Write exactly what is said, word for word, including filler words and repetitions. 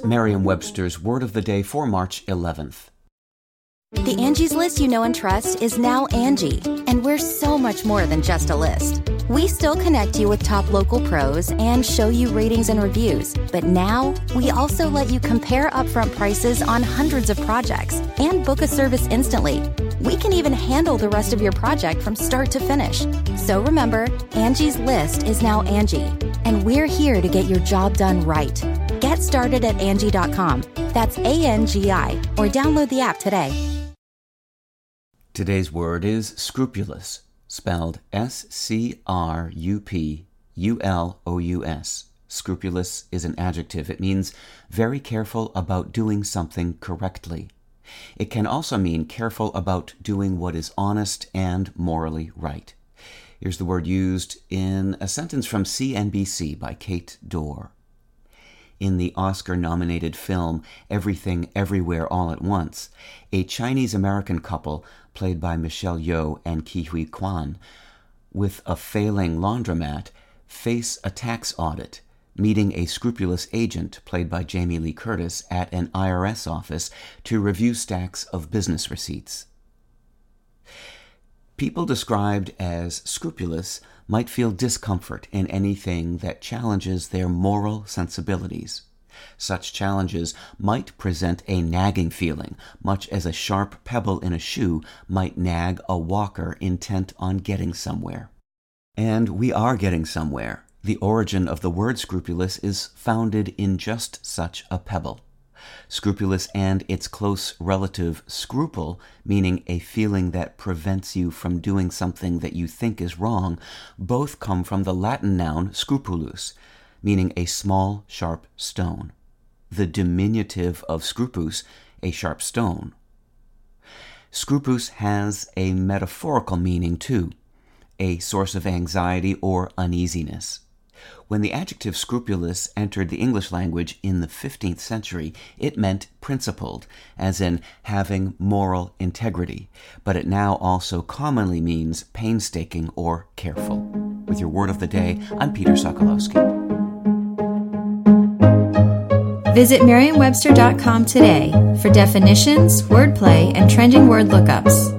Merriam-Webster's Word of the Day for March eleventh. The Angie's List you know and trust is now Angie, and we're so much more than just a list. We still connect you with top local pros and show you ratings and reviews, but now we also let you compare upfront prices on hundreds of projects and book a service instantly. We can even handle the rest of your project from start to finish. So remember, Angie's List is now Angie, and we're here to get your job done right. Get started at Angie dot com. That's A N G I, or download the app today. Today's word is scrupulous, spelled S C R U P U L O U S. Scrupulous is an adjective. It means very careful about doing something correctly. It can also mean careful about doing what is honest and morally right. Here's the word used in a sentence from C N B C by Kate Dorr. In the Oscar-nominated film Everything Everywhere All at Once, a Chinese-American couple, played by Michelle Yeoh and Ke Huy Quan, with a failing laundromat, face a tax audit, meeting a scrupulous agent, played by Jamie Lee Curtis, at an I R S office to review stacks of business receipts. People described as scrupulous might feel discomfort in anything that challenges their moral sensibilities. Such challenges might present a nagging feeling, much as a sharp pebble in a shoe might nag a walker intent on getting somewhere. And we are getting somewhere. The origin of the word scrupulous is founded in just such a pebble. Scrupulous and its close relative scruple, meaning a feeling that prevents you from doing something that you think is wrong, both come from the Latin noun scrupulus, meaning a small, sharp stone. The diminutive of scrupus, a sharp stone. Scrupus has a metaphorical meaning too, a source of anxiety or uneasiness. When the adjective scrupulous entered the English language in the fifteenth century, it meant principled, as in having moral integrity, but it now also commonly means painstaking or careful. With your Word of the Day, I'm Peter Sokolowski. Visit Merriam Webster dot com today for definitions, wordplay, and trending word lookups.